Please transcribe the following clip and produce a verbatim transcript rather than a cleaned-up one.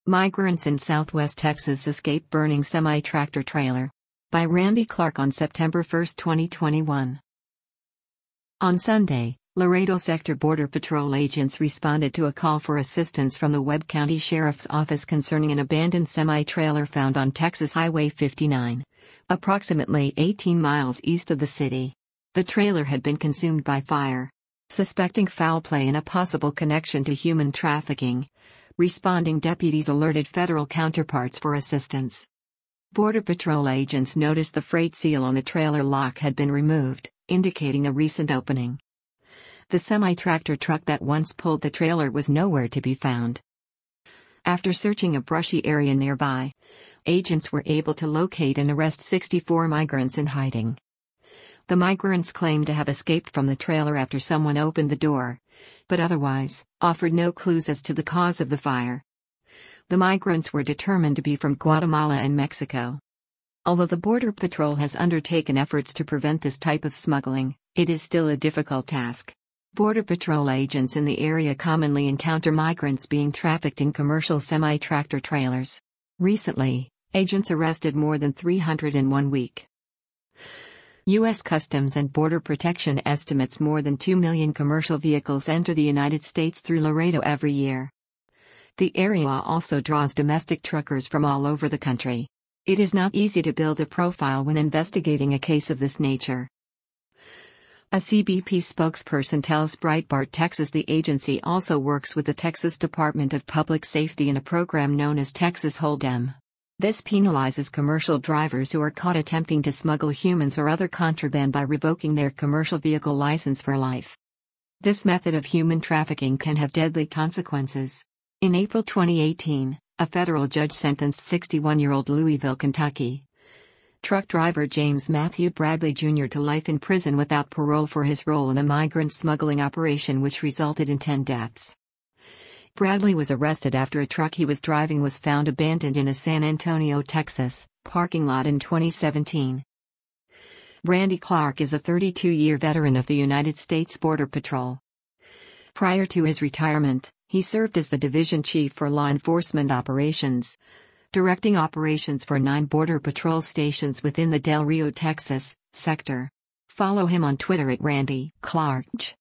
Migrants in Southwest Texas escape burning semi-tractor trailer. By Randy Clark on September first, twenty twenty-one. On Sunday, Laredo Sector Border Patrol agents responded to a call for assistance from the Webb County Sheriff's Office concerning an abandoned semi-trailer found on Texas Highway fifty-nine, approximately eighteen miles east of the city. The trailer had been consumed by fire. Suspecting foul play and a possible connection to human trafficking, responding deputies alerted federal counterparts for assistance. Border Patrol agents noticed the freight seal on the trailer lock had been removed, indicating a recent opening. The semi-tractor truck that once pulled the trailer was nowhere to be found. After searching a brushy area nearby, agents were able to locate and arrest sixty-four migrants in hiding. The migrants claimed to have escaped from the trailer after someone opened the door, but otherwise offered no clues as to the cause of the fire. The migrants were determined to be from Guatemala and Mexico. Although the Border Patrol has undertaken efforts to prevent this type of smuggling, it is still a difficult task. Border Patrol agents in the area commonly encounter migrants being trafficked in commercial semi-tractor trailers. Recently, agents arrested more than three hundred in one week. U S Customs and Border Protection estimates more than two million commercial vehicles enter the United States through Laredo every year. The area also draws domestic truckers from all over the country. It is not easy to build a profile when investigating a case of this nature. A C B P spokesperson tells Breitbart Texas the agency also works with the Texas Department of Public Safety in a program known as Texas Hold'em. This penalizes commercial drivers who are caught attempting to smuggle humans or other contraband by revoking their commercial vehicle license for life. This method of human trafficking can have deadly consequences. In April twenty eighteen, a federal judge sentenced sixty-one-year-old Louisville, Kentucky truck driver James Matthew Bradley Junior to life in prison without parole for his role in a migrant smuggling operation which resulted in ten deaths. Bradley was arrested after a truck he was driving was found abandoned in a San Antonio, Texas, parking lot in twenty seventeen. Randy Clark is a thirty-two-year veteran of the United States Border Patrol. Prior to his retirement, he served as the division chief for law enforcement operations, directing operations for nine Border Patrol stations within the Del Rio, Texas, sector. Follow him on Twitter at Randy Clark.